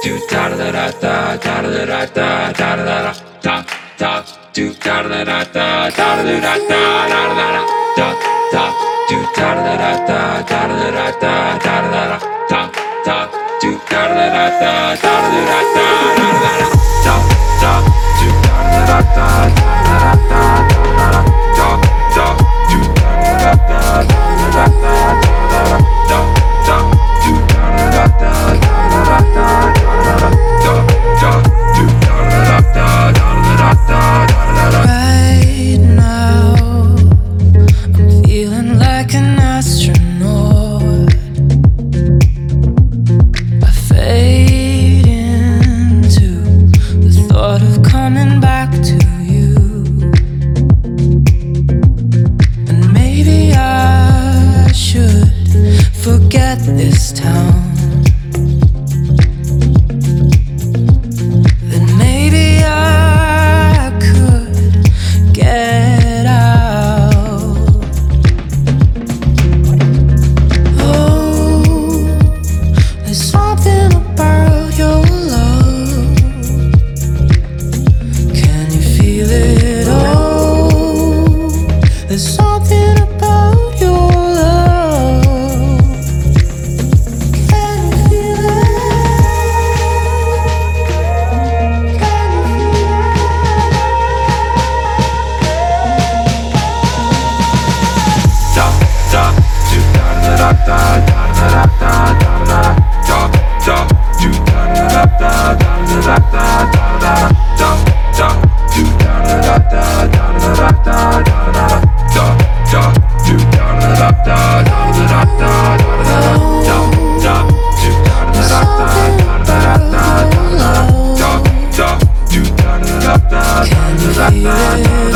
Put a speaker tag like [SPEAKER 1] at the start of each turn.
[SPEAKER 1] do da da da da da da da da da da da da do da da da da da da da da da da do da da da da da da da da da da do da da da da da da da da do da da da da da da da do da da da da da
[SPEAKER 2] Right now, I'm feeling like an astronaut. I fade into the thought of coming back to you. And maybe I should forget this town. Then maybe I could get out. Oh, there's something about your love. Can you feel it? Oh, there's something about your love. Can you feel it?
[SPEAKER 1] da da do da da da da da da da da da do da da da da da da da da do da da da da da da da do da da da da da da do da da da da do da da da da